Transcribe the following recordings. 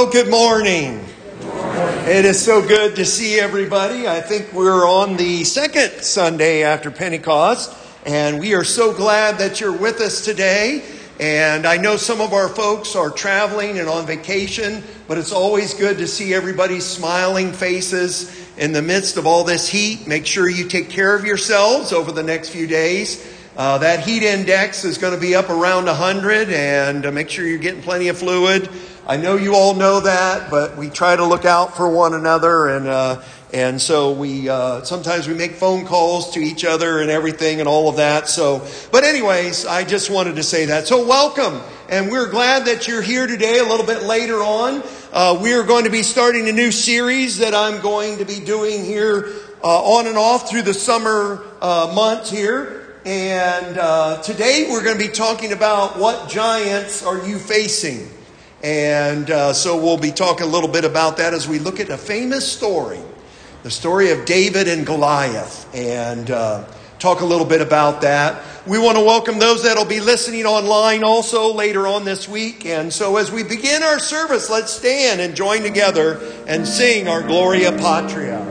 Well, good morning. It is so good to see everybody. I think we're on the second Sunday after Pentecost, and we are so glad that you're with us today. And I know some of our folks are traveling and on vacation, but it's always good to see everybody's smiling faces in the midst of all this heat. Make sure you take care of yourselves over the next few days. That heat index is going to be up around 100, and make sure you're getting plenty of fluid. I know you all know that, but we try to look out for one another, and so we sometimes we make phone calls to each other and everything and all of that. So, but anyways, I just wanted to say that. So welcome, and we're glad that you're here today. A little bit later on, we are going to be starting a new series that I'm going to be doing here on and off through the summer months here. And today we're going to be talking about what giants are you facing. And so we'll be talking a little bit about that as we look at a famous story, the story of David and Goliath, and talk a little bit about that. We want to welcome those that will be listening online also later on this week. And so as we begin our service, let's stand and join together and sing our Gloria Patria.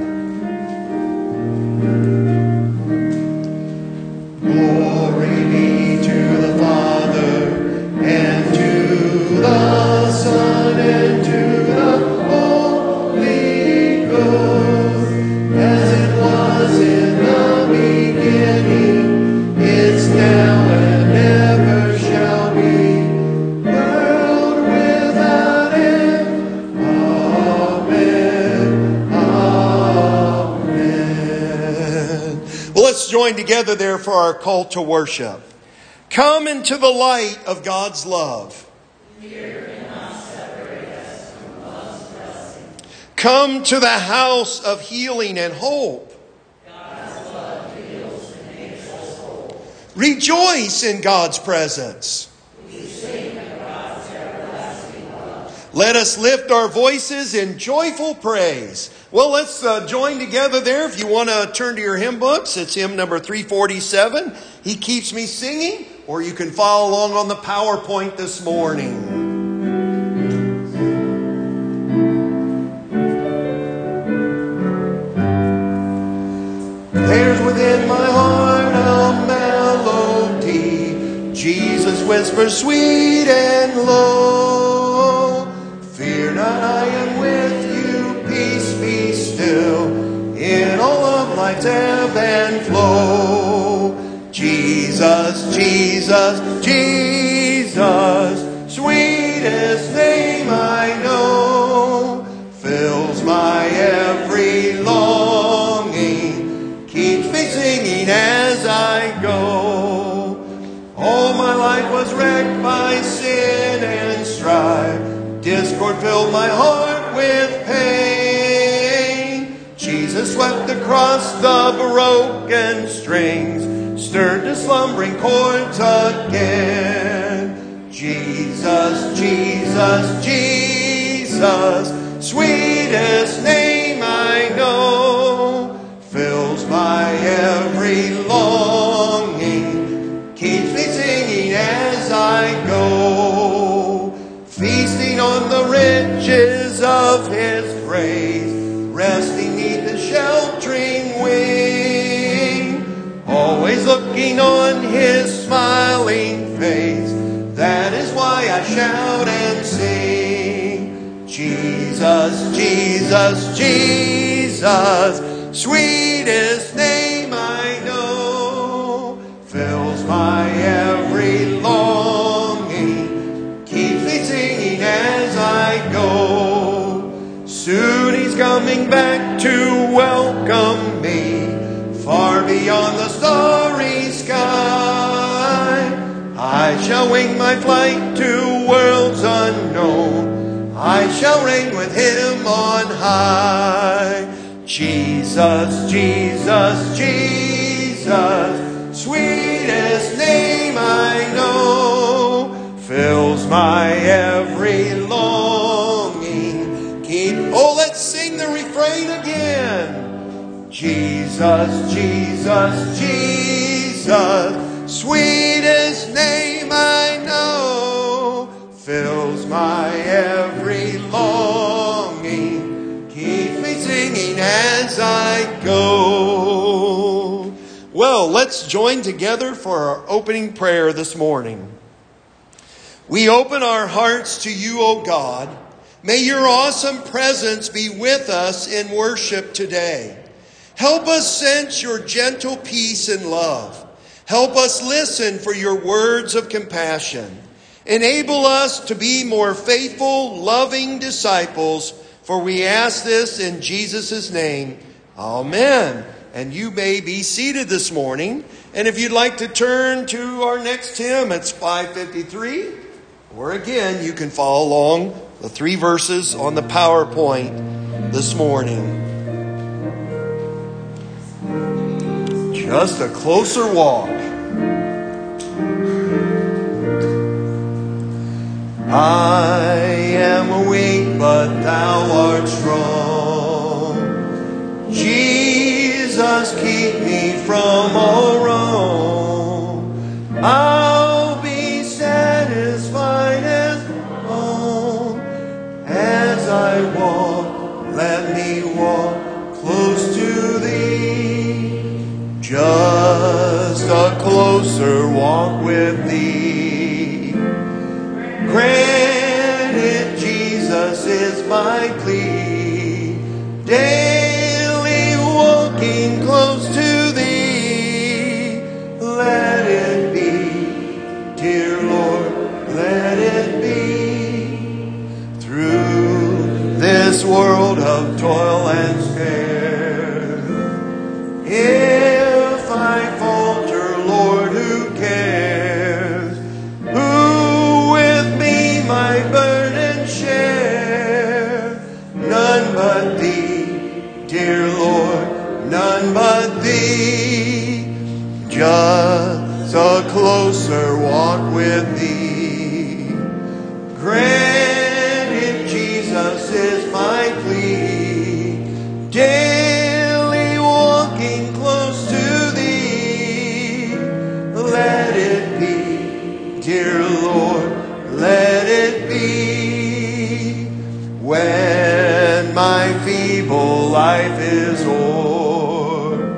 Glory be to the Father and to the Son and to the Holy Ghost, as it was in the beginning, is now and ever shall be, world without end. Amen. Amen. Well, let's join together there for our call to worship. Come into the light of God's love. Come to the house of healing and hope. God's love heals and makes us whole. Rejoice in God's presence. We sing of God's everlasting love. Let us lift our voices in joyful praise. Well, let's join together there. If you want to turn to your hymn books, it's hymn number 347. He Keeps Me Singing, or you can follow along on the PowerPoint this morning. There's within my heart a melody, Jesus whispers sweet and low. Fear not, I am with you, peace be still, in all of life's ebb and flow. Jesus, Jesus, Jesus, sweetest name I know, fills my every longing, keeps me singing as I go. All my life was wrecked by sin and strife, discord filled my heart with pain. Jesus swept across the broken strings, stirred the slumbering chords again. Jesus, Jesus, Jesus, sweetest name I know, fills my every longing, keeps me singing as I go. Feasting on the riches of His grace, resting neath His sheltering wing, always looking on His smiling face, that is why I shout and sing. Jesus, Jesus, Jesus, sweetest name I know, fills my every longing, keeps me singing as I go. Soon He's coming back to welcome me, far beyond the starry sky. I shall wing my flight to worlds unknown, I shall reign with Him on high. Jesus, Jesus, Jesus, sweetest name I know, fills my every longing. Let's sing the refrain again. Jesus, Jesus, Jesus, sweetest name I know, fills my every longing. might go. Well, let's join together for our opening prayer this morning. We open our hearts to you, O God. May your awesome presence be with us in worship today. Help us sense your gentle peace and love. Help us listen for your words of compassion. Enable us to be more faithful, loving disciples, for we ask this in Jesus' name. Amen. And you may be seated this morning. And if you'd like to turn to our next hymn, it's 553. Or again, you can follow along the 3 verses on the PowerPoint this morning. Just a closer walk. I am weak, but thou art strong. Jesus, keep me from all wrong. I'll be satisfied as long as I walk. Let me walk close to thee. Just a closer walk with thee. Granted, Jesus is my plea. Daily walking close to thee. Let it be, dear Lord, let it be. Through this world of toil and spare, if I falter, Lord, who cares? Who with me my burden share? None but thee, dear Lord, none but thee. Just a closer walk with thee. Granted, Jesus is my plea. Daily walking close to thee. Let it be, dear Lord, let it be. When my feeble life is o'er,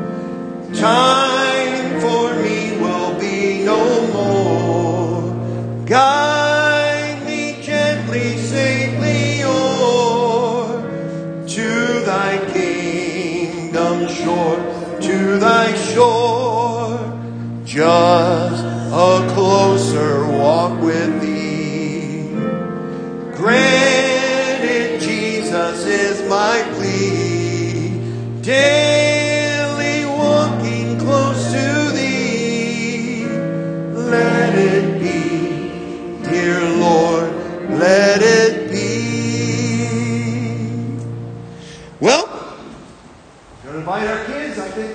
time for me will be no more. Guide me gently, safely o'er to thy kingdom shore, to thy shore. Just a closer walk with thee. Granted, Jesus is my plea. Daily walking close to thee. Let it be, dear Lord, let it be. Well, I'm going to invite our kids, I think.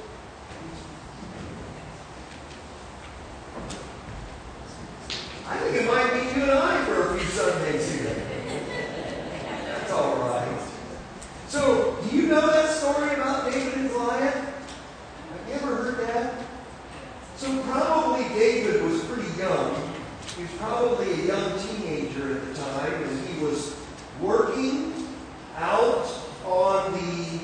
I think it might be you and I for a few Sundays here. That's all right. So, do you know that story about David and Goliath? Have you ever heard that? So probably David was pretty young. He was probably a young teenager at the time, and he was working out on the,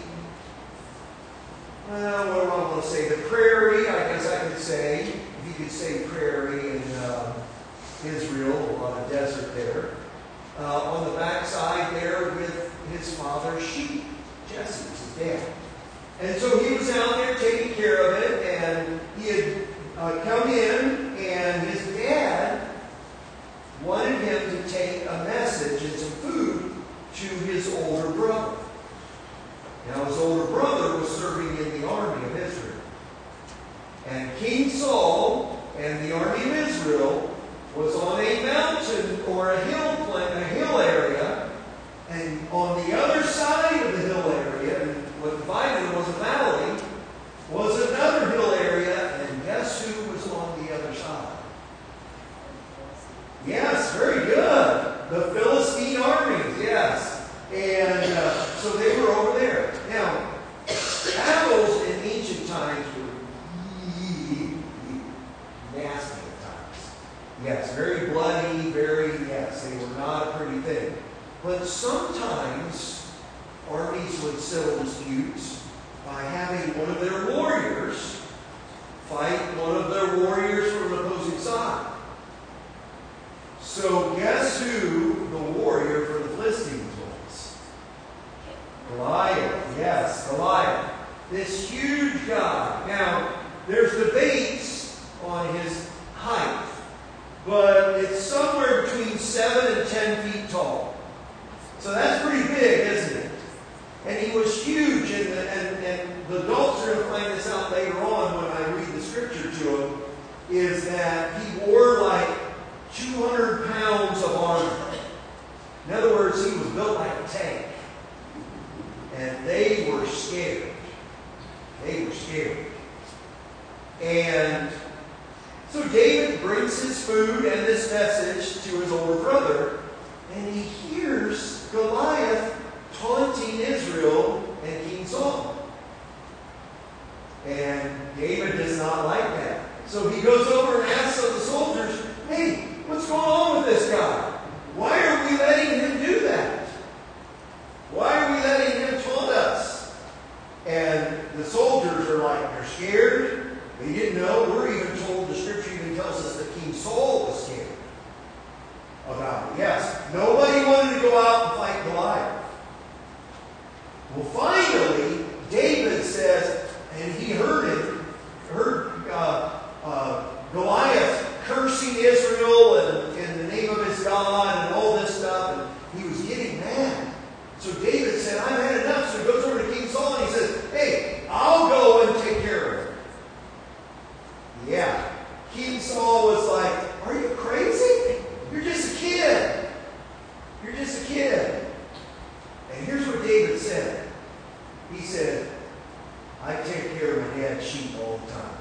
what do I want to say, the prairie, I guess I could say, if you could say prairie in Israel, a lot of desert there, on the backside there with his father's sheep, Jesse, his dad. And so he was out there taking care of it, and he had come in, and his dad wanted him to take a message and some food to his older brother. Now, his older brother was serving in the army of Israel. And King Saul and the army of Israel was on a mountain or a hill area, and on the other side of the hill area, and what divided was a valley, was another hill area, and guess who was on the other side? Yes, very good. The Philistine armies, yes. And so they were over there. Now, battles in ancient times were nasty at times. Yes, very bloody, yes, they were not a pretty thing. But sometimes armies would settle disputes by This huge guy. Now, there's debates on his height, but it's somewhere between 7 and 10 feet tall. So that's pretty big, isn't it? And he was huge, and the adults are going to find this out later on when I read the scripture to them, is that he wore like 200 pounds of armor. In other words, he was built like a tank. And they were scared. They were scared. And so David brings his food and this message to his older brother, and he hears Goliath taunting Israel and King Saul. And David does not like that. So he goes over and asks of the soldiers, hey, what's going on with this guy? Why are we letting him do that? Why are we letting him taunt us? And the soldiers are like, they're scared. They didn't know. We're even told, the scripture even tells us that King Saul was scared about it. Yes, nobody wanted to go out and fight Goliath. Well, finally, David says, and he heard Goliath cursing Israel and in the name of his God and all this stuff, and he was getting mad. So David said, I've had enough. So he goes over to King Saul and he says, hey, I'll go and take care of it. Yeah. King Saul was like, are you crazy? You're just a kid. You're just a kid. And here's what David said. He said, I take care of my dad's sheep all the time.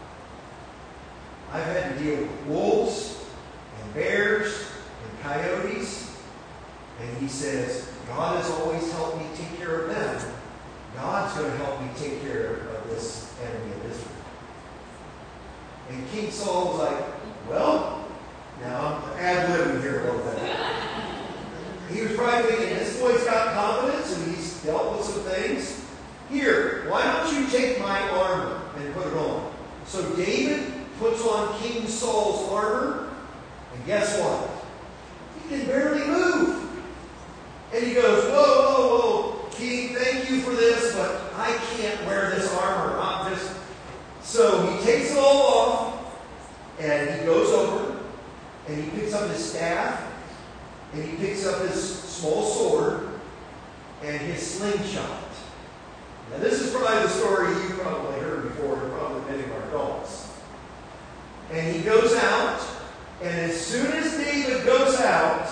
I've had to deal with wolves and bears and coyotes. And he says, God has always helped me take care of them. God's going to help me take care of this enemy of Israel. And King Saul was like, well, now I'm ad-libbing here a little bit. He was probably thinking, this boy's got confidence and he's dealt with some things. Here, why don't you take my armor and put it on? So David puts on King Saul's armor, and guess what? He can barely move. And he goes, whoa, whoa, whoa, King, thank you for this, but I can't wear this armor. So he takes it all off, and he goes over, and he picks up his staff, and he picks up his small sword, and his slingshot. Now this is probably the story you probably heard before, and probably many of our adults. And he goes out, and as soon as David goes out,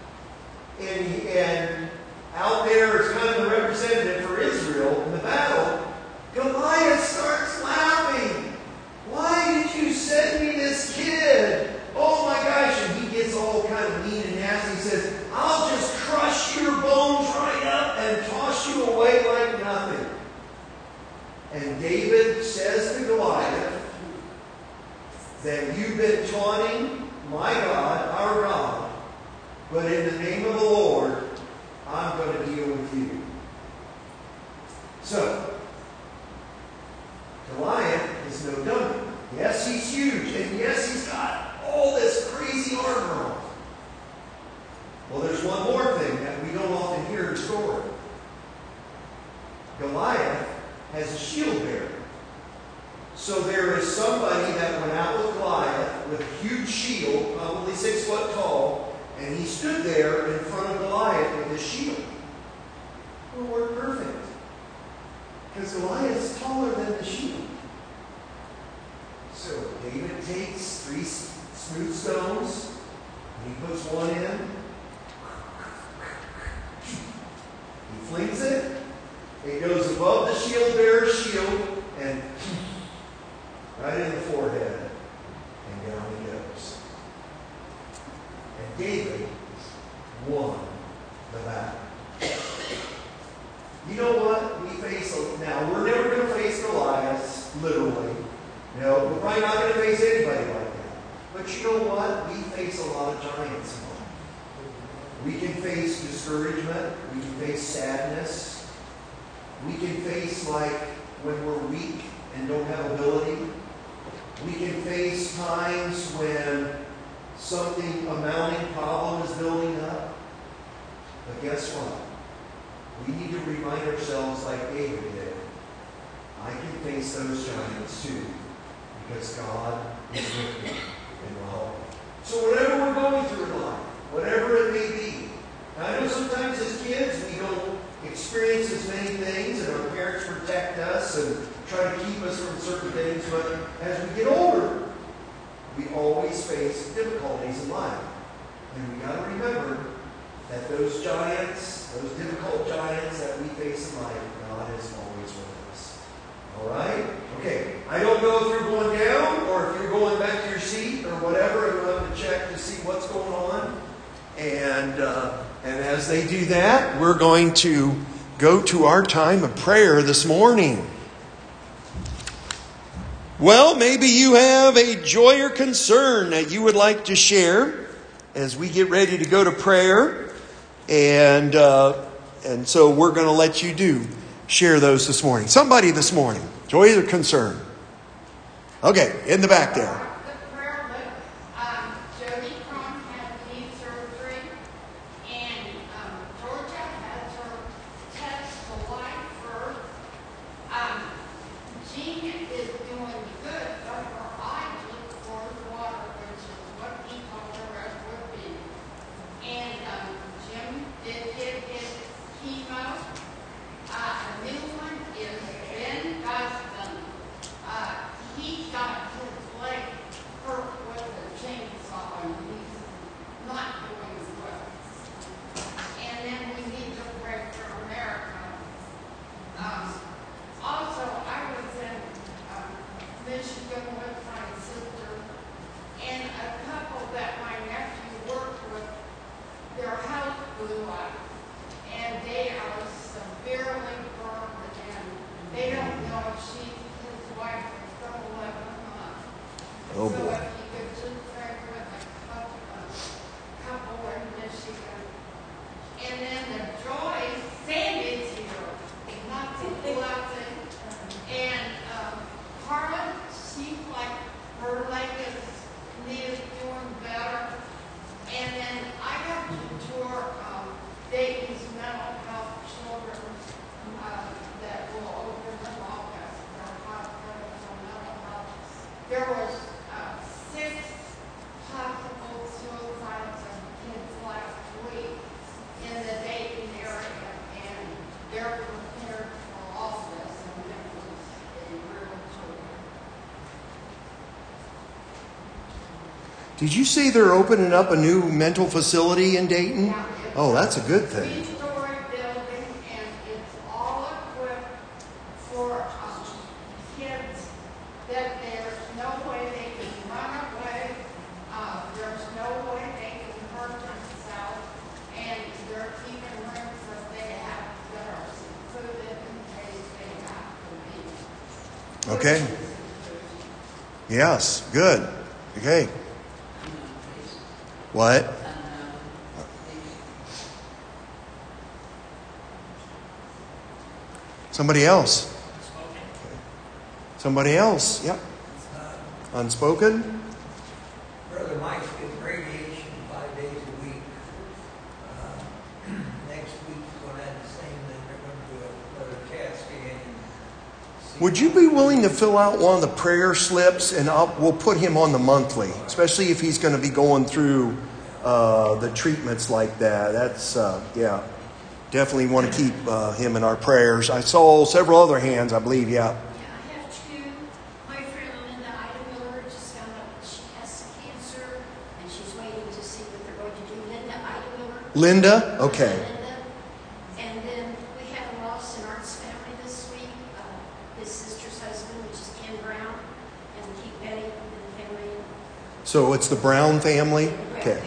and out there is kind of the representative for Israel in the battle, Goliath starts laughing. Why did you send me this kid? Oh my gosh. And he gets all kind of mean and nasty. He says, I'll just crush your bones right up and toss you away like nothing. And David says to Goliath that you've been taunting my God, our God, but in the name of the Lord, I'm going to deal with you. So, Goliath is no dummy. Yes, he's huge, and yes, he's got all this crazy armor on. Well, there's one more thing that we don't often hear in the story. Goliath has a shield bearer. So there is somebody that went out with Goliath with a huge shield, probably 6 foot tall, and he stood there in front of Goliath with his shield. Well, it worked perfect. Because Goliath's taller than the shield. So David takes 3 smooth stones, and he puts one in. He flings it. It goes above the shield bearer's shield, and right in the forehead, and down he goes. And David won the battle. You know what? Now, we're never going to face Goliath, literally. No, we're probably not going to face anybody like that. But you know what? We face a lot of giants in life. We can face discouragement. We can face sadness. We can face like when we're weak and don't have ability. We can face times when something, a mounting problem is building up. But guess what? We need to remind ourselves like David did. face those giants too, because God is with me and will help me. So whatever we're going through in life, whatever it may be, now I know sometimes as kids we don't experience as many things, and our parents protect us and try to keep us from certain things, but as we get older, we always face difficulties in life. And we got to remember that those giants, those difficult giants that we face in life, God is always with us. All right? Okay. I don't know if you're going down or if you're going back to your seat or whatever, and we'll have to check to see what's going on. And as they do that, we're going to go to our time of prayer this morning. Well, maybe you have a joy or concern that you would like to share as we get ready to go to prayer. And so we're going to let you share those this morning. Somebody this morning, joy or concern? Okay, in the back there. Oh boy. And then the joy, Sandy's here. Not to blessing. And Carla, she's like, her leg is doing better. And then I got to tour Dayton's mental health children that will open their office, their hospital for mental health. There was 6 possible suicides of kids last week in the Dayton area, and they're prepared for all this, and it was a real joy. Did you say they're opening up a new mental facility in Dayton? Yeah, oh, that's a good thing. 3-story building, and it's all equipped for kids that there's no way they can run away, there's no way they can hurt themselves, and they're keeping rooms that they have that are secluded in case they have to leave. Okay. Yes, good. Okay. What? Somebody else. Somebody else. Yep. Unspoken. Brother Mike's getting radiation 5 days a week. Next week he's going to have the same thing. They're going to do another CAT scan. Would you be willing to fill out one of the prayer slips, and we'll put him on the monthly, especially if he's going to be going through the treatments like that. That's yeah. Definitely want to keep him in our prayers. I saw several other hands, I believe. Yeah. Yeah, I have 2. My friend Linda Idemiller just found out that she has cancer, and she's waiting to see what they're going to do. Linda Idemiller. Linda? Okay. Linda. And then we have a loss in Art's family this week. His sister's husband, which is Ken Brown, and keep Betty in the family. So it's the Brown family? Okay.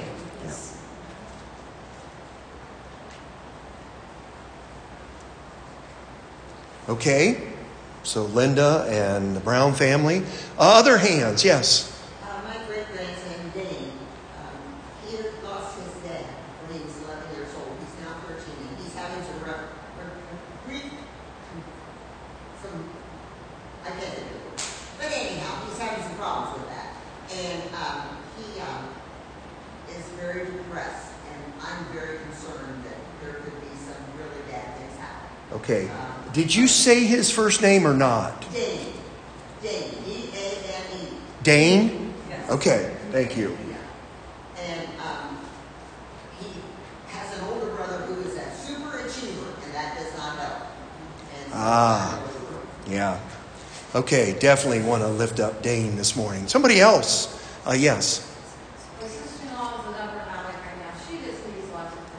Okay, so Linda and the Brown family. Other hands, yes. My great-grandson, Denny, he had lost his dad when he was 11 years old. He's now 13. He's having to I can't think of it. But anyhow, he's having some problems with that. And he is very depressed. And I'm very concerned that there could be some really bad things happening. Okay. Did you say his first name or not? Denny. Dane, D-A-N-E. Dane? Yes. Okay, thank you. Yeah. And he has an older brother who is a super achiever, and that does not help. And Yeah. Okay, definitely want to lift up Dane this morning. Somebody else? Yes. My sister-in-law is in Upper Valley right now. She just needs lots of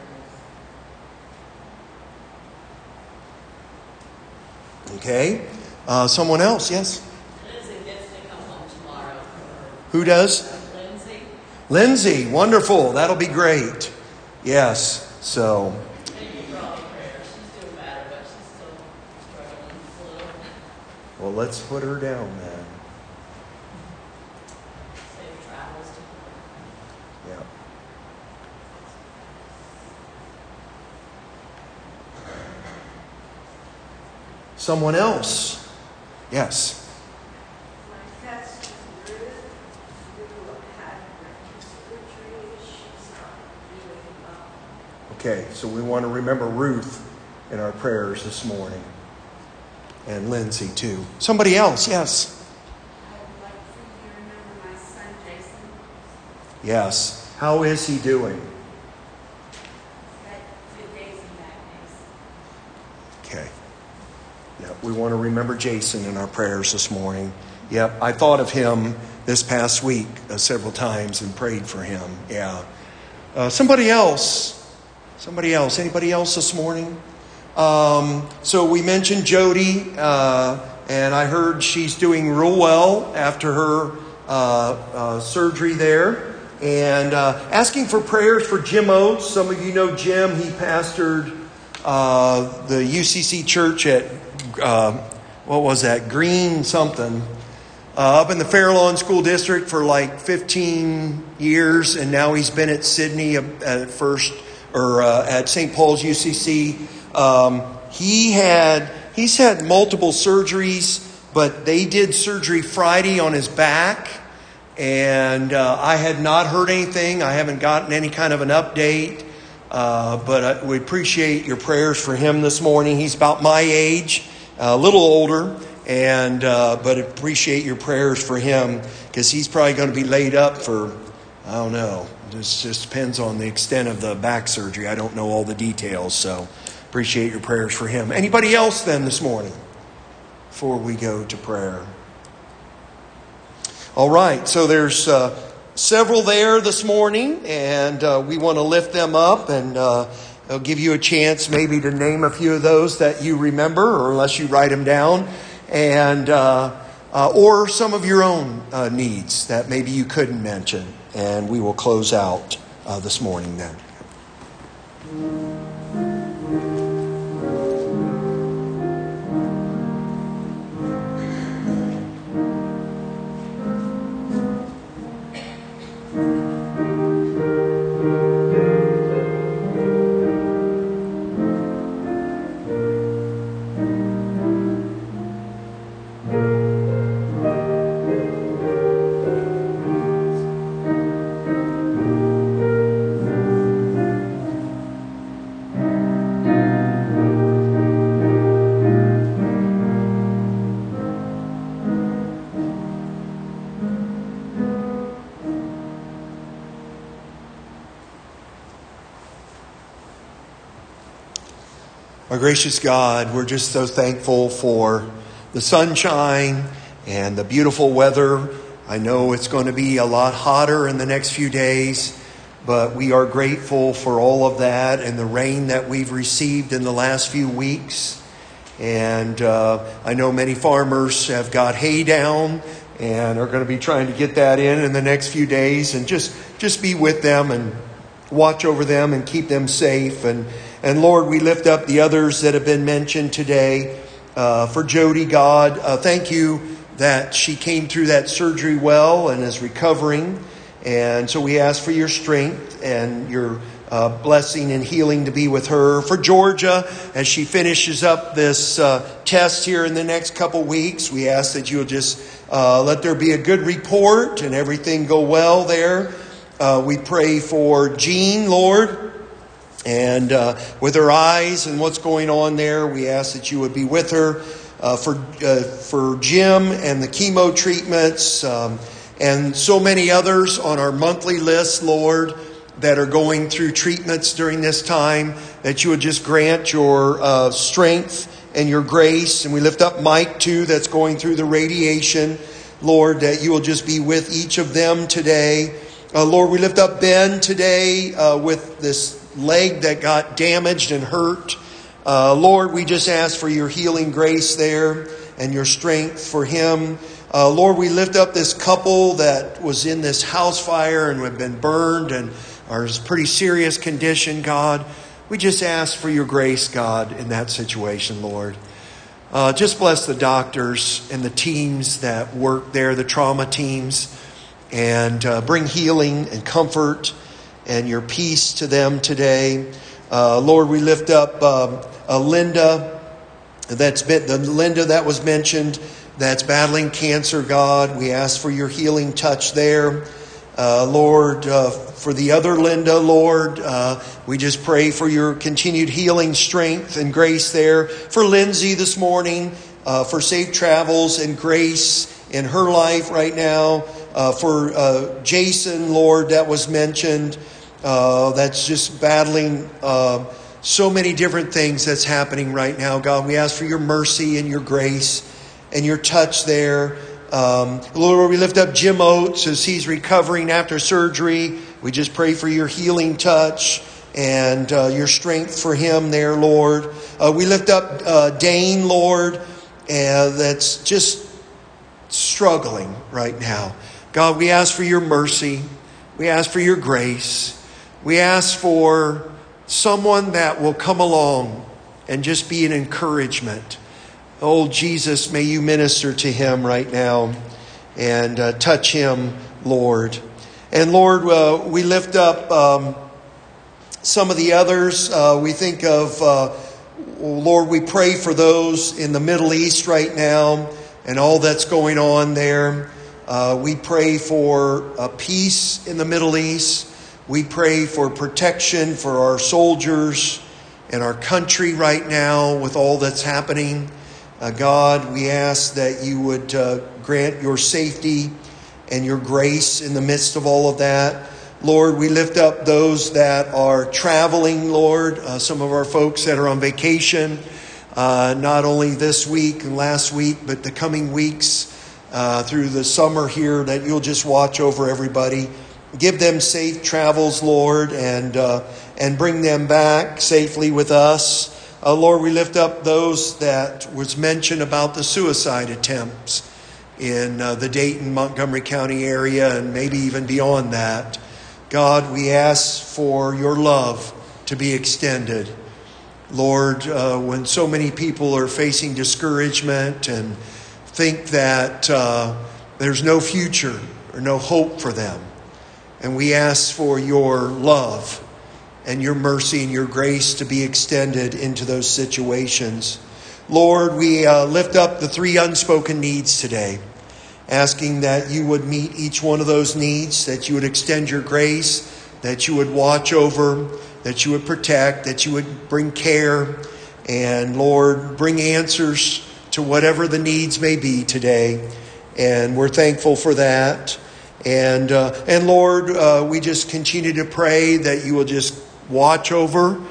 prayers. Okay. Someone else? Yes. Lindsay gets to come home tomorrow. Who does? Lindsay. Lindsay. Wonderful. That'll be great. Yes. So. Thank you for all the prayers. She's doing better, but she's still struggling a little. Well, let's put her down then. Safe travels to her. Yeah. Someone else? Yes. My cousin Ruth, who had brain surgery, she's not doing well. Okay, so we want to remember Ruth in our prayers this morning. And Lindsay too. Somebody else, yes. I would like for you to remember my son Jason. Yes. How is he doing? Got good days and bad days. Okay. Yep, we want to remember Jason in our prayers this morning. Yep, I thought of him this past week several times and prayed for him. Yeah. Somebody else. Anybody else this morning? So we mentioned Jody, and I heard she's doing real well after her surgery there. And asking for prayers for Jim Oates. Some of you know Jim. He pastored the UCC church at, Green something, up in the Fairlawn School District for like 15 years. And now he's been at Sydney at St. Paul's UCC. He's had multiple surgeries, but they did surgery Friday on his back. And I had not heard anything. I haven't gotten any kind of an update. But we appreciate your prayers for him this morning. He's about my age, a little older, and but appreciate your prayers for him because he's probably going to be laid up for, I don't know. This just depends on the extent of the back surgery. I don't know all the details, so appreciate your prayers for him. Anybody else then this morning before we go to prayer? All right, so there's several there this morning, and we want to lift them up, and I'll give you a chance maybe to name a few of those that you remember, or unless you write them down, and or some of your own needs that maybe you couldn't mention, and we will close out this morning then. Our gracious God, we're just so thankful for the sunshine and the beautiful weather. I know it's going to be a lot hotter in the next few days, but we are grateful for all of that and the rain that we've received in the last few weeks. And I know many farmers have got hay down and are going to be trying to get that in the next few days, and just be with them and watch over them and keep them safe. And Lord, we lift up the others that have been mentioned today. For Jody, God, thank you that she came through that surgery well and is recovering. And so we ask for your strength and your blessing and healing to be with her. For Georgia, as she finishes up this test here in the next couple weeks, we ask that you'll just let there be a good report and everything go well there. We pray for Jean, Lord. And with her eyes and what's going on there, we ask that you would be with her. for Jim and the chemo treatments, and so many others on our monthly list, Lord, that are going through treatments during this time, that you would just grant your strength and your grace. And we lift up Mike, too, that's going through the radiation. Lord, that you will just be with each of them today. Lord, we lift up Ben today with this leg that got damaged and hurt. Lord, we just ask for your healing grace there and your strength for him. Lord, we lift up this couple that was in this house fire and have been burned and are in pretty serious condition, God. We just ask for your grace, God, in that situation, Lord. Just bless the doctors and the teams that work there, the trauma teams, and bring healing and comfort and your peace to them today. Lord, we lift up Linda. Linda that was mentioned, that's battling cancer, God. We ask for your healing touch there. Lord, for the other Linda, Lord, we just pray for your continued healing strength and grace there. For Lindsay this morning, for safe travels and grace in her life right now. For Jason, Lord, that was mentioned, that's just battling so many different things that's happening right now. God, we ask for your mercy and your grace and your touch there. Lord, we lift up Jim Oates as he's recovering after surgery. We just pray for your healing touch and your strength for him there, Lord. We lift up Dane, Lord, that's just struggling right now. God, we ask for your mercy. We ask for your grace. We ask for someone that will come along and just be an encouragement. Oh, Jesus, may you minister to him right now and touch him, Lord. And Lord, we lift up some of the others. We think of, Lord, we pray for those in the Middle East right now and all that's going on there. We pray for peace in the Middle East. We pray for protection for our soldiers and our country right now with all that's happening. God, we ask that you would grant your safety and your grace in the midst of all of that. Lord, we lift up those that are traveling, Lord, some of our folks that are on vacation, not only this week and last week, but the coming weeks through the summer here, that you'll just watch over everybody. Give them safe travels, Lord, and bring them back safely with us. Lord, we lift up those that was mentioned about the suicide attempts in the Dayton, Montgomery County area, and maybe even beyond that. God, we ask for your love to be extended. Lord, when so many people are facing discouragement and think that there's no future or no hope for them, and we ask for your love and your mercy and your grace to be extended into those situations. Lord, we lift up the 3 unspoken needs today, asking that you would meet each one of those needs, that you would extend your grace, that you would watch over, that you would protect, that you would bring care, and Lord, bring answers to whatever the needs may be today. And we're thankful for that. And Lord, we just continue to pray that you will just watch over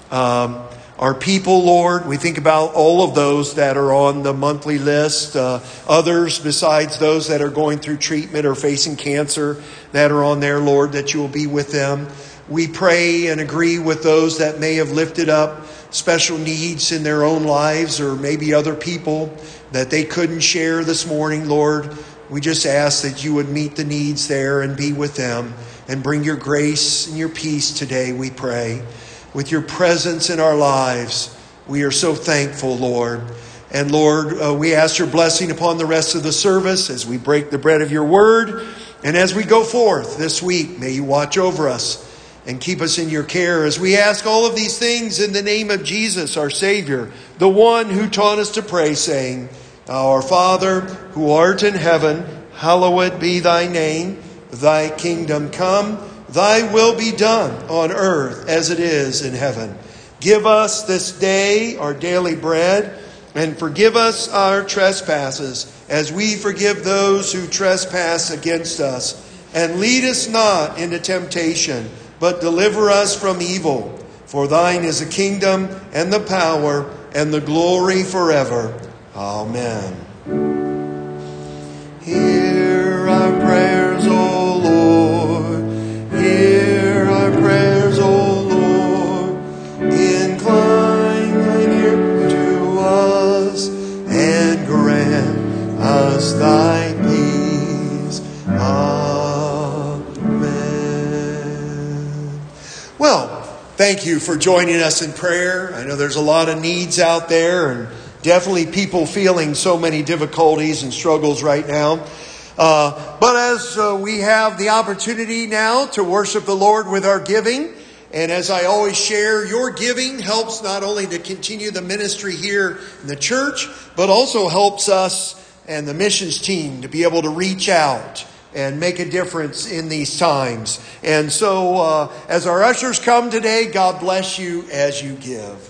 our people, Lord. We think about all of those that are on the monthly list, others besides those that are going through treatment or facing cancer that are on there, Lord, that you will be with them. We pray and agree with those that may have lifted up special needs in their own lives, or maybe other people that they couldn't share this morning, Lord. We just ask that you would meet the needs there and be with them and bring your grace and your peace today, we pray. With your presence in our lives, we are so thankful, Lord. And Lord, we ask your blessing upon the rest of the service as we break the bread of your word. And as we go forth this week, may you watch over us and keep us in your care as we ask all of these things in the name of Jesus, our Savior, the one who taught us to pray, saying, Our Father, who art in heaven, hallowed be thy name. Thy kingdom come, thy will be done on earth as it is in heaven. Give us this day our daily bread, and forgive us our trespasses, as we forgive those who trespass against us. And lead us not into temptation, but deliver us from evil. For thine is the kingdom, and the power, and the glory forever. Amen. Hear our prayers, O Lord. Hear our prayers, O Lord. Incline thine ear to us, and grant us thy peace. Amen. Well, thank you for joining us in prayer. I know there's a lot of needs out there, and definitely people feeling so many difficulties and struggles right now. But as we have the opportunity now to worship the Lord with our giving, and as I always share, your giving helps not only to continue the ministry here in the church, but also helps us and the missions team to be able to reach out and make a difference in these times. And so as our ushers come today, God bless you as you give.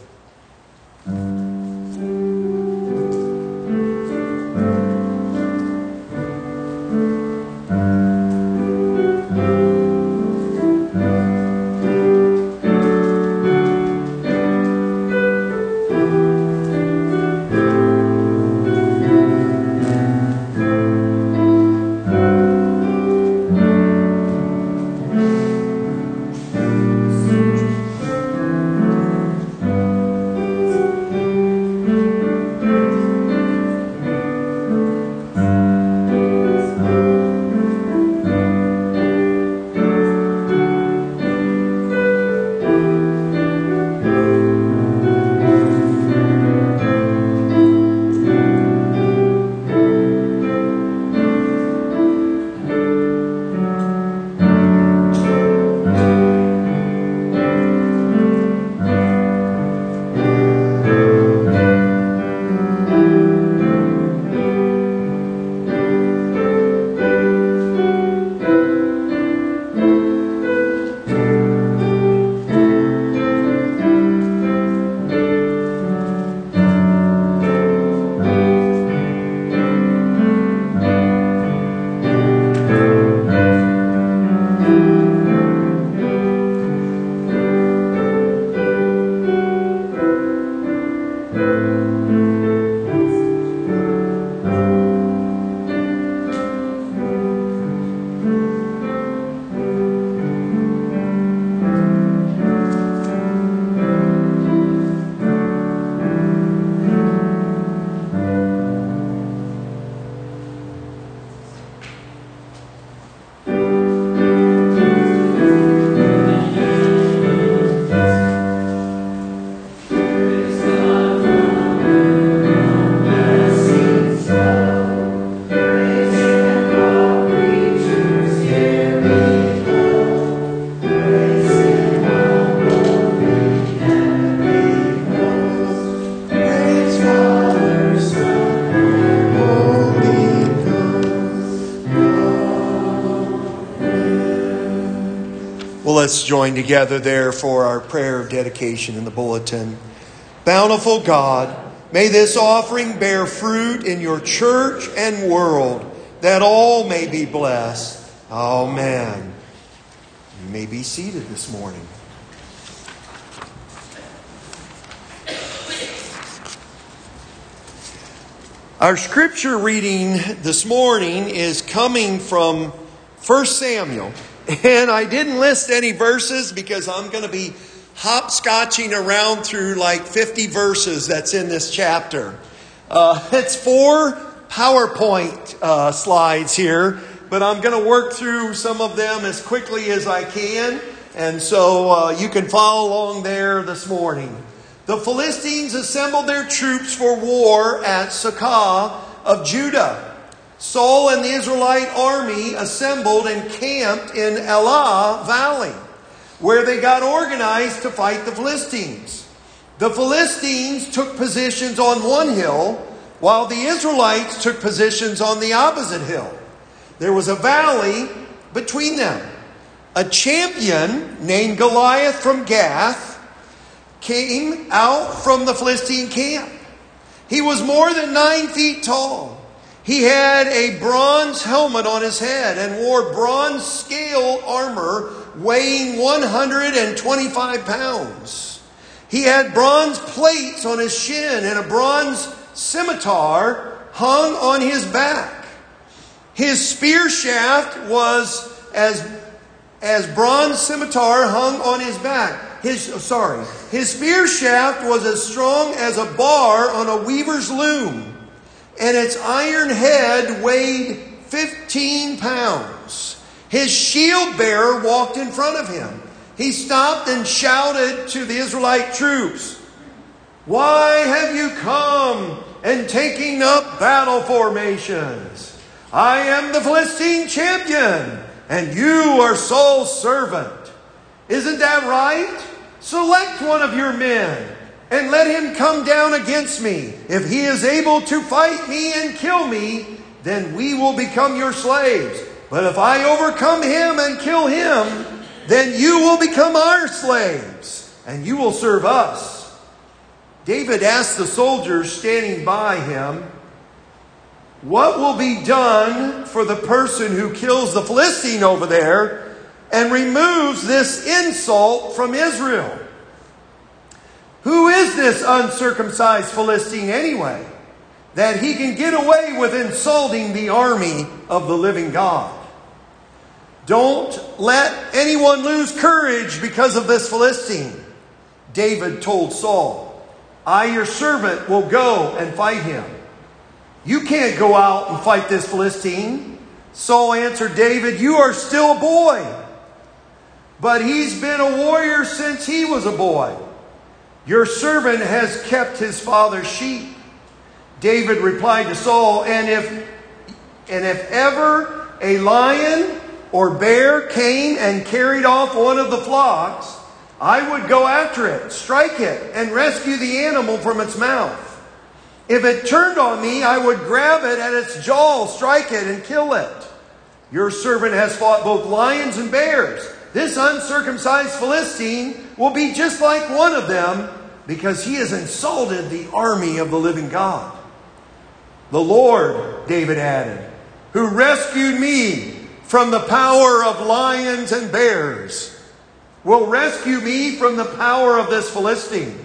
Let's join together there for our prayer of dedication in the bulletin. Bountiful God, may this offering bear fruit in your church and world, that all may be blessed. Amen. You may be seated this morning. Our scripture reading this morning is coming from 1 Samuel. And I didn't list any verses because I'm going to be hopscotching around through like 50 verses that's in this chapter. It's 4 PowerPoint slides here, but I'm going to work through some of them as quickly as I can. And so you can follow along there this morning. The Philistines assembled their troops for war at Socoh of Judah. Saul and the Israelite army assembled and camped in Elah Valley, where they got organized to fight the Philistines. The Philistines took positions on one hill, while the Israelites took positions on the opposite hill. There was a valley between them. A champion named Goliath from Gath came out from the Philistine camp. He was more than 9 feet tall. He had a bronze helmet on his head and wore bronze scale armor weighing 125 pounds. He had bronze plates on his shin and a bronze scimitar hung on his back. His spear shaft was as bronze scimitar hung on his back. His spear shaft was as strong as a bar on a weaver's loom, and its iron head weighed 15 pounds. His shield bearer walked in front of him. He stopped and shouted to the Israelite troops, "Why have you come and taking up battle formations? I am the Philistine champion, and you are Saul's servant. Isn't that right? Select one of your men and let him come down against me. If he is able to fight me and kill me, then we will become your slaves. But if I overcome him and kill him, then you will become our slaves, and you will serve us." David asked the soldiers standing by him, "What will be done for the person who kills the Philistine over there and removes this insult from Israel? Who is this uncircumcised Philistine anyway, that he can get away with insulting the army of the living God? Don't let anyone lose courage because of this Philistine." David told Saul, "I, your servant, will go and fight him." "You can't go out and fight this Philistine." Saul answered David, "You are still a boy, but he's been a warrior since he was a boy. Your servant has kept his father's sheep." David replied to Saul, and if ever a lion or bear came and carried off one of the flocks, I would go after it, strike it, and rescue the animal from its mouth. If it turned on me, I would grab it at its jaw, strike it, and kill it. Your servant has fought both lions and bears. This uncircumcised Philistine will be just like one of them, because he has insulted the army of the living God. The Lord," David added, "who rescued me from the power of lions and bears, will rescue me from the power of this Philistine."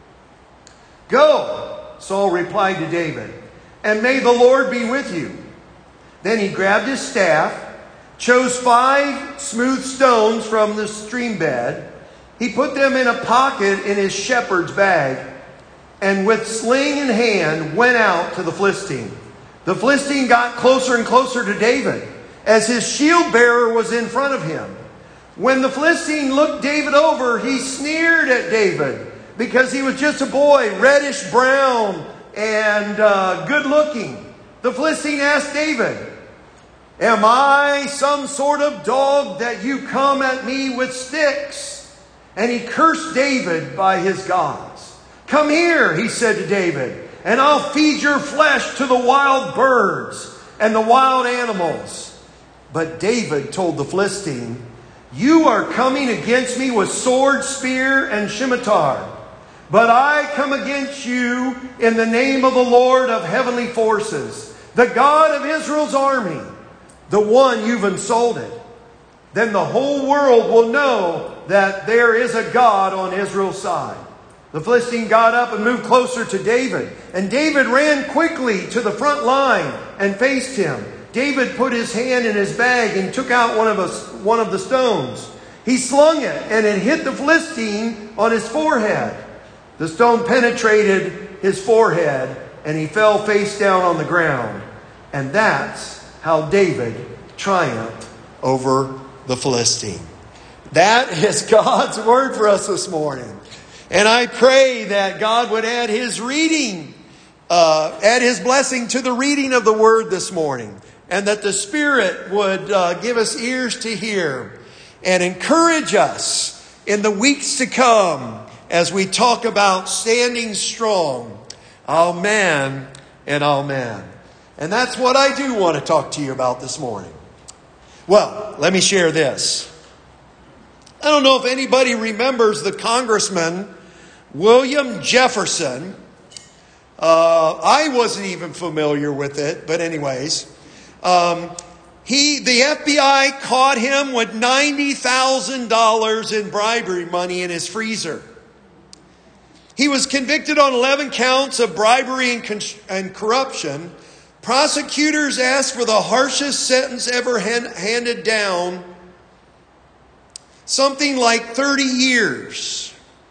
"Go," Saul replied to David, "and may the Lord be with you." Then he grabbed his staff, chose 5 smooth stones from the stream bed. He put them in a pocket in his shepherd's bag, and with sling in hand went out to the Philistine. The Philistine got closer and closer to David, as his shield bearer was in front of him. When the Philistine looked David over, he sneered at David because he was just a boy, reddish brown and good looking. The Philistine asked David, "Am I some sort of dog that you come at me with sticks?" And he cursed David by his gods. "Come here," he said to David, "and I'll feed your flesh to the wild birds and the wild animals." But David told the Philistine, "You are coming against me with sword, spear, and scimitar. But I come against you in the name of the Lord of heavenly forces, the God of Israel's army, the one you've insulted. Then the whole world will know that there is a God on Israel's side." The Philistine got up and moved closer to David, and David ran quickly to the front line and faced him. David put his hand in his bag and took out one of the stones. He slung it, and it hit the Philistine on his forehead. The stone penetrated his forehead, and he fell face down on the ground. And that's how David triumphed over the Philistine. That is God's word for us this morning. And I pray that God would add his blessing to the reading of the word this morning. And that the Spirit would give us ears to hear and encourage us in the weeks to come as we talk about standing strong. Amen and amen. And that's what I do want to talk to you about this morning. Well, let me share this. I don't know if anybody remembers the Congressman William Jefferson, I wasn't even familiar with it, but anyways. The FBI caught him with $90,000 in bribery money in his freezer. He was convicted on 11 counts of bribery and corruption. Prosecutors asked for the harshest sentence ever handed down, something like 30 years.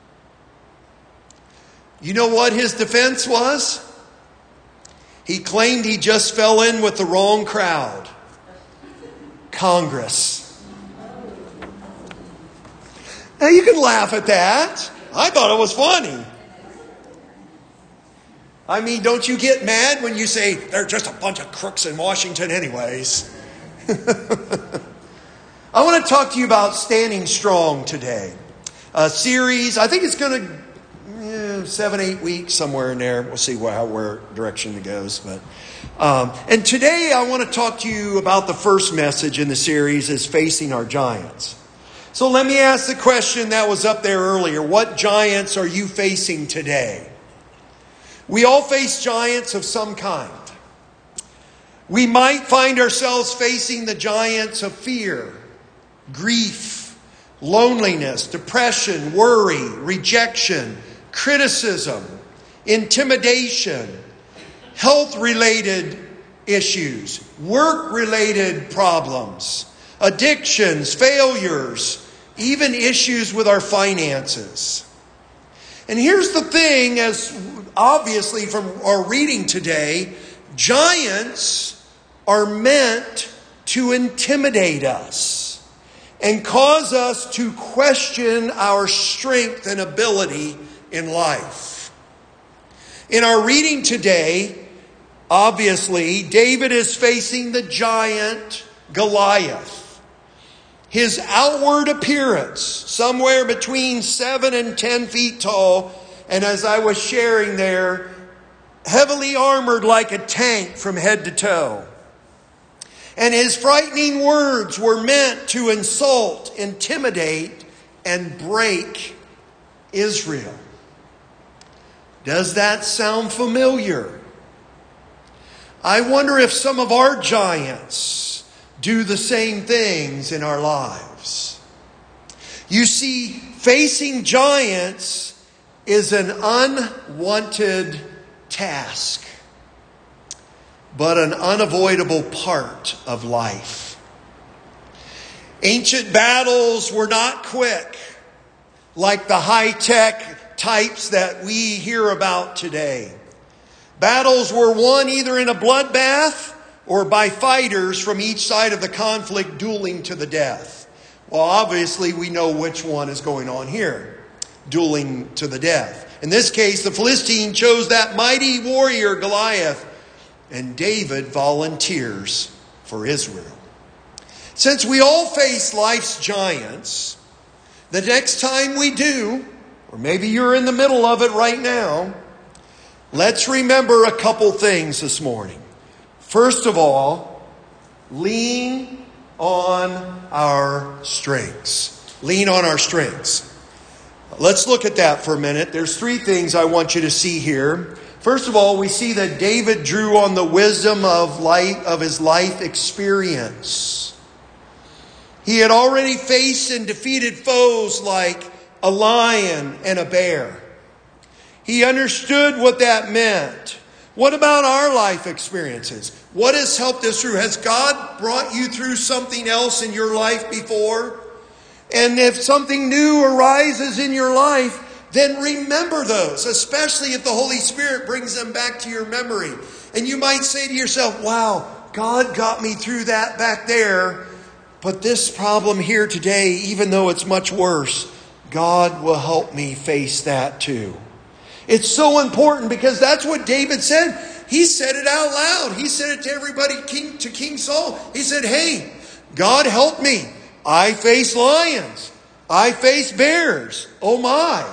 You know what his defense was? He claimed he just fell in with the wrong crowd. Congress. Now you can laugh at that. I thought it was funny. I mean, don't you get mad when you say, they're just a bunch of crooks in Washington anyways? I want to talk to you about standing strong today. A series, I think it's going to 7-8 weeks, somewhere in there. We'll see where direction it goes. But and today I want to talk to you about the first message in the series is facing our giants. So let me ask the question that was up there earlier. What giants are you facing today? We all face giants of some kind. We might find ourselves facing the giants of fear, grief, loneliness, depression, worry, rejection, criticism, intimidation, health-related issues, work-related problems, addictions, failures, even issues with our finances. And here's the thing, as obviously from our reading today, giants are meant to intimidate us and cause us to question our strength and ability in life. In our reading today, obviously, David is facing the giant Goliath. His outward appearance, somewhere between 7 and 10 feet tall, and as I was sharing there, heavily armored like a tank from head to toe. And his frightening words were meant to insult, intimidate, and break Israel. Does that sound familiar? I wonder if some of our giants do the same things in our lives. You see, facing giants is an unwanted task, but an unavoidable part of life. Ancient battles were not quick, like the high-tech types that we hear about today. Battles were won either in a bloodbath or by fighters from each side of the conflict dueling to the death. Well, obviously we know which one is going on here. Dueling to the death. In this case, the Philistine chose that mighty warrior Goliath, and David volunteers for Israel. Since we all face life's giants, the next time we do, or maybe you're in the middle of it right now, let's remember a couple things this morning. First of all, lean on our strengths. Lean on our strengths. Let's look at that for a minute. There's 3 things I want you to see here. First of all, we see that David drew on the wisdom of his life experience. He had already faced and defeated foes like a lion and a bear. He understood what that meant. What about our life experiences? What has helped us through? Has God brought you through something else in your life before? And if something new arises in your life, then remember those, especially if the Holy Spirit brings them back to your memory. And you might say to yourself, wow, God got me through that back there, but this problem here today, even though it's much worse, God will help me face that too. It's so important because that's what David said. He said it out loud. He said it to everybody, to King Saul. He said, hey, God help me. I face lions. I face bears. Oh my.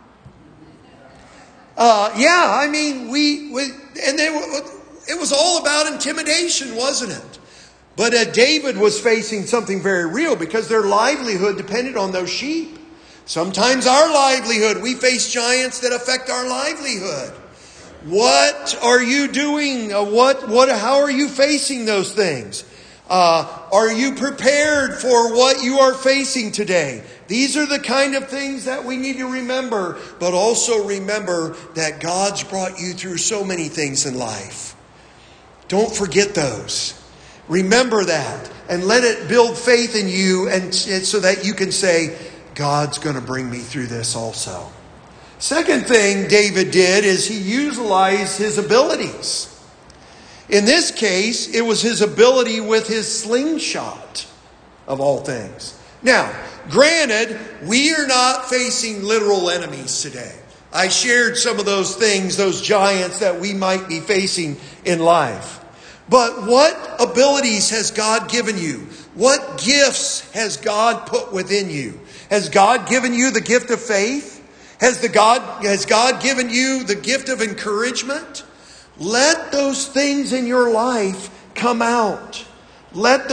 It was all about intimidation, wasn't it? But David was facing something very real because their livelihood depended on those sheep. Sometimes our livelihood, we face giants that affect our livelihood. What are you doing? How are you facing those things? Are you prepared for what you are facing today? These are the kind of things that we need to remember, but also remember that God's brought you through so many things in life. Don't forget those. Remember that and let it build faith in you, and so that you can say, God's going to bring me through this also. Second thing David did is he utilized his abilities. In this case, it was his ability with his slingshot, of all things. Now, granted, we are not facing literal enemies today. I shared some of those things, those giants that we might be facing in life. But what abilities has God given you? What gifts has God put within you? Has God given you the gift of faith? Has God given you the gift of encouragement? Let those things in your life come out. Let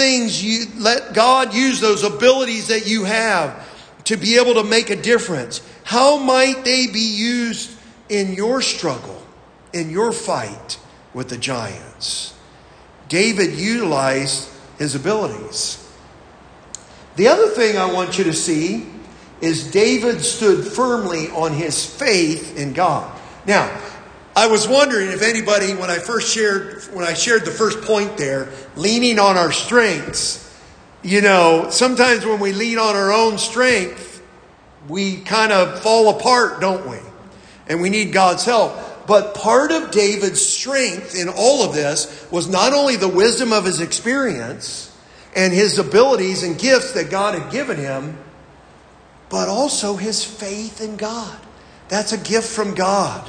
God use those abilities that you have to be able to make a difference. How might they be used in your struggle, in your fight with the giants? David utilized his abilities. The other thing I want you to see is David stood firmly on his faith in God. Now, I was wondering if anybody, when I shared the first point there, leaning on our strengths, sometimes when we lean on our own strength, we kind of fall apart, don't we? And we need God's help. But part of David's strength in all of this was not only the wisdom of his experience and his abilities and gifts that God had given him, but also his faith in God. That's a gift from God.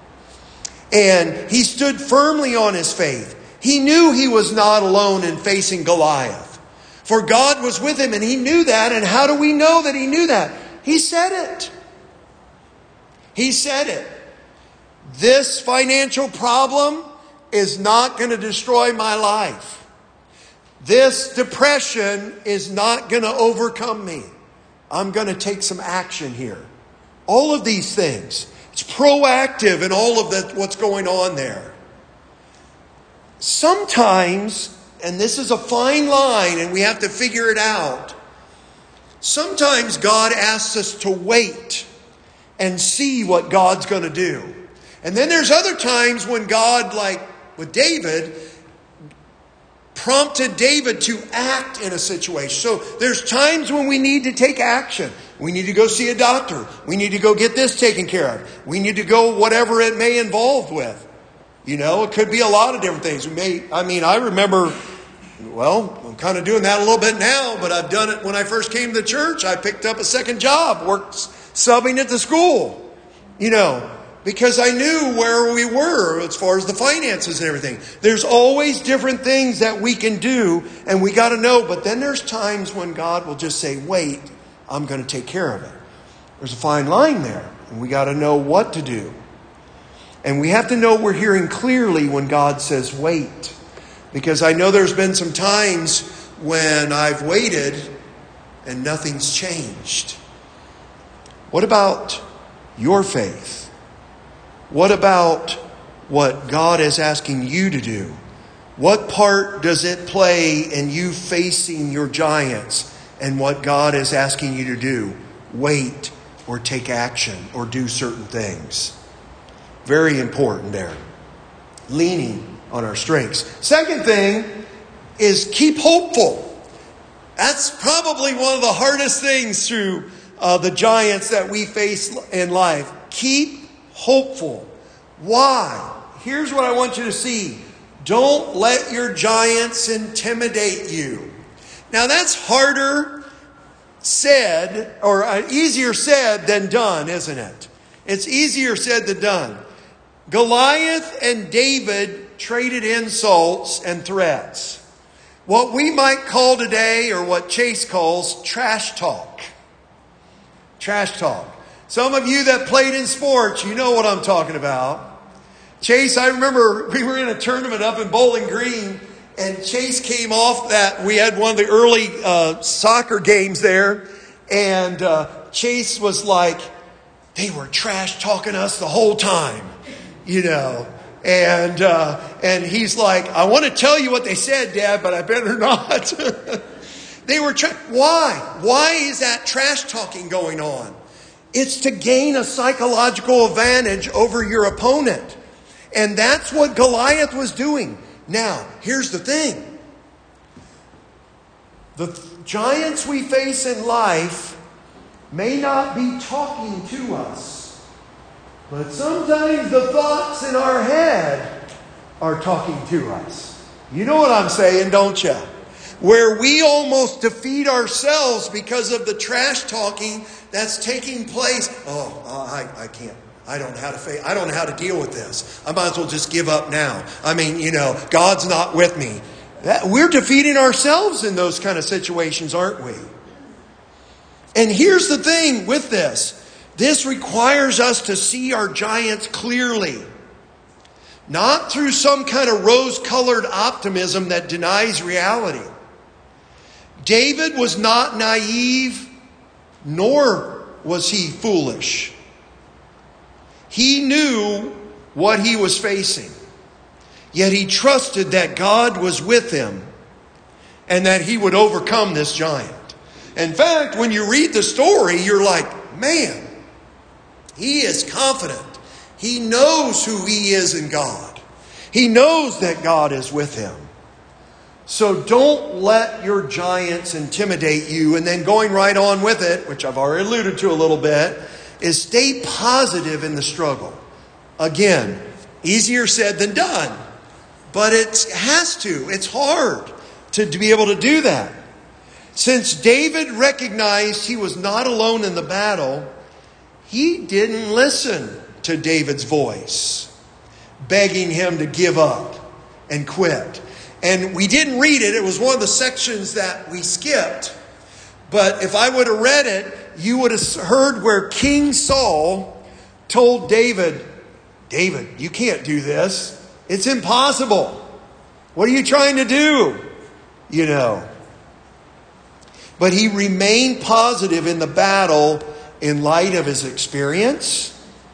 And he stood firmly on his faith. He knew he was not alone in facing Goliath. For God was with him, and he knew that. And how do we know that he knew that? He said it. He said it. This financial problem is not going to destroy my life. This depression is not going to overcome me. I'm going to take some action here. All of these things. It's proactive in all of that, what's going on there. Sometimes, and this is a fine line and we have to figure it out, sometimes God asks us to wait and see what God's going to do. And then there's other times when God, like with David, prompted David to act in a situation. So there's times when we need to take action. We need to go see a doctor. We need to go get this taken care of. We need to go whatever it may involve with. It could be a lot of different things. I remember, I'm kind of doing that a little bit now, but I've done it when I first came to the church. I picked up a second job, worked subbing at the school, because I knew where we were as far as the finances and everything. There's always different things that we can do, and we got to know. But then there's times when God will just say, wait, I'm going to take care of it. There's a fine line there, and we got to know what to do. And we have to know we're hearing clearly when God says wait. Because I know there's been some times when I've waited and nothing's changed. What about your faith? What about what God is asking you to do? What part does it play in you facing your giants and what God is asking you to do? Wait or take action or do certain things. Very important there. Leaning on our strengths. Second thing is keep hopeful. That's probably one of the hardest things through the giants that we face in life. Keep hopeful. Why? Here's what I want you to see. Don't let your giants intimidate you. Now that's harder said, or easier said than done, isn't it? It's easier said than done. Goliath and David traded insults and threats. What we might call today, or what Chase calls, trash talk. Trash talk. Some of you that played in sports, you know what I'm talking about. Chase, I remember we were in a tournament up in Bowling Green, and Chase came off that. We had one of the early soccer games there, and Chase was like, they were trash talking us the whole time. And he's like, I want to tell you what they said, Dad, but I better not. They were why? Why is that trash talking going on? It's to gain a psychological advantage over your opponent. And that's what Goliath was doing. Now, here's the thing. The giants we face in life may not be talking to us, but sometimes the thoughts in our head are talking to us. You know what I'm saying, don't you? Where we almost defeat ourselves because of the trash talking that's taking place. I can't. I don't know how to face. I don't know how to deal with this. I might as well just give up now. God's not with me. We're defeating ourselves in those kind of situations, aren't we? And here's the thing with this. This requires us to see our giants clearly. Not through some kind of rose-colored optimism that denies reality. David was not naive, nor was he foolish. He knew what he was facing. Yet he trusted that God was with him and that he would overcome this giant. In fact, when you read the story, you're like, man, he is confident. He knows who he is in God. He knows that God is with him. So don't let your giants intimidate you. And then going right on with it, which I've already alluded to a little bit, is stay positive in the struggle. Again, easier said than done. But it has to. It's hard to be able to do that. Since David recognized he was not alone in the battle, he didn't listen to David's voice, begging him to give up and quit. And we didn't read it. It was one of the sections that we skipped. But if I would have read it, you would have heard where King Saul told David, David, you can't do this. It's impossible. What are you trying to do? But he remained positive in the battle in light of his experience,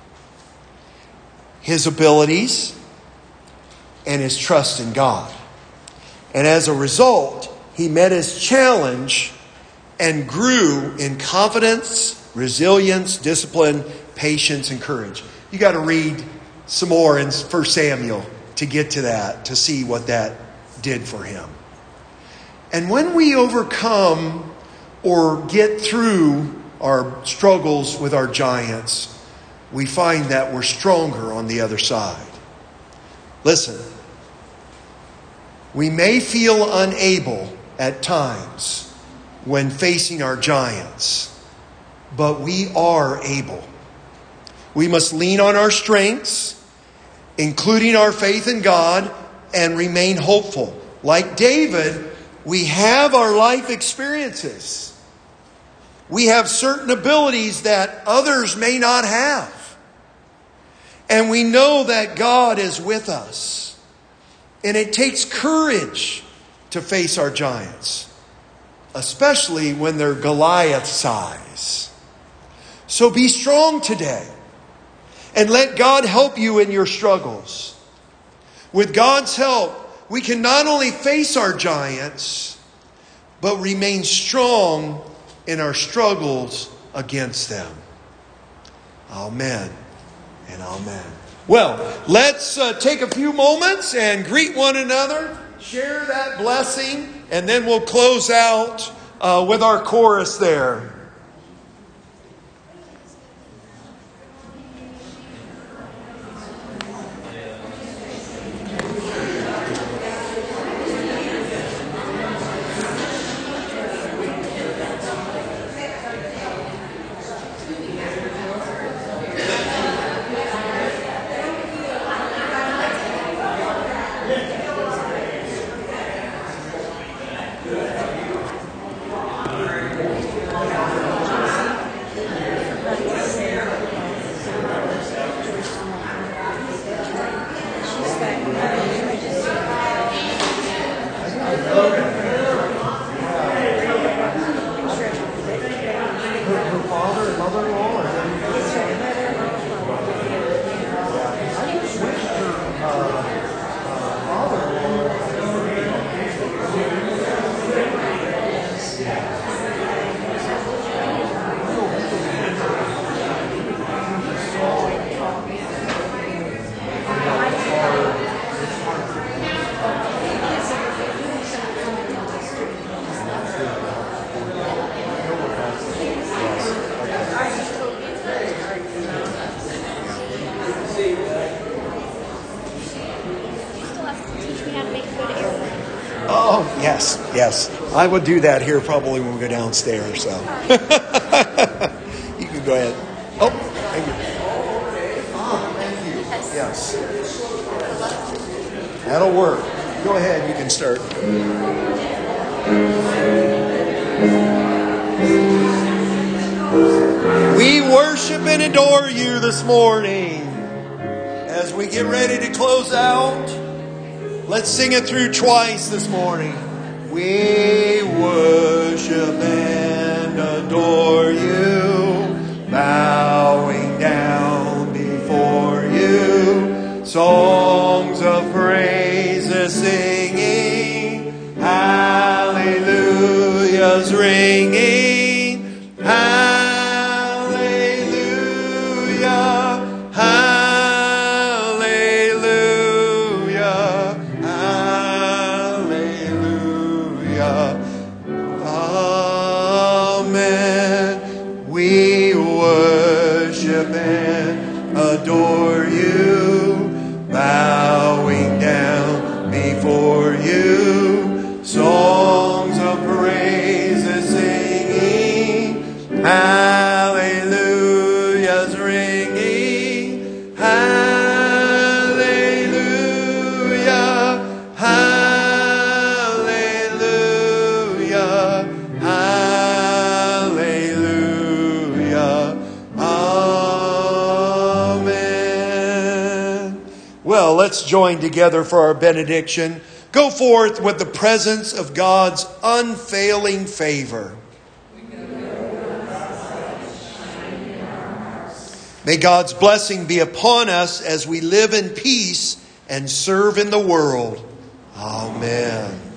his abilities, and his trust in God. And as a result, he met his challenge and grew in confidence, resilience, discipline, patience, and courage. You got to read some more in 1 Samuel to get to that, to see what that did for him. And when we overcome or get through our struggles with our giants, we find that we're stronger on the other side. Listen, we may feel unable at times when facing our giants, but we are able. We must lean on our strengths, including our faith in God, and remain hopeful. Like David, we have our life experiences. We have certain abilities that others may not have. And we know that God is with us. And it takes courage to face our giants, especially when they're Goliath size. So be strong today and let God help you in your struggles. With God's help, we can not only face our giants, but remain strong in our struggles against them. Amen and amen. Well, let's take a few moments and greet one another, share that blessing, and then we'll close out with our chorus there. Oh, yes. I would do that here probably when we go downstairs. So you can go ahead. Oh, thank you. Thank you. Yes. That'll work. Go ahead. You can start. We worship and adore you this morning. As we get ready to close out, let's sing it through twice this morning. We worship and adore you, bowing down before you, songs of praises singing, hallelujahs ringing, hallelujah, hallelujah, hallelujah, amen. We worship and adore you, bowing down before you, songs of praises singing, hallelujahs ringing, hallelujah, hallelujah, hallelujah, amen. Well, let's join together for our benediction. Go forth with the presence of God's unfailing favor. May God's blessing be upon us as we live in peace and serve in the world. Amen.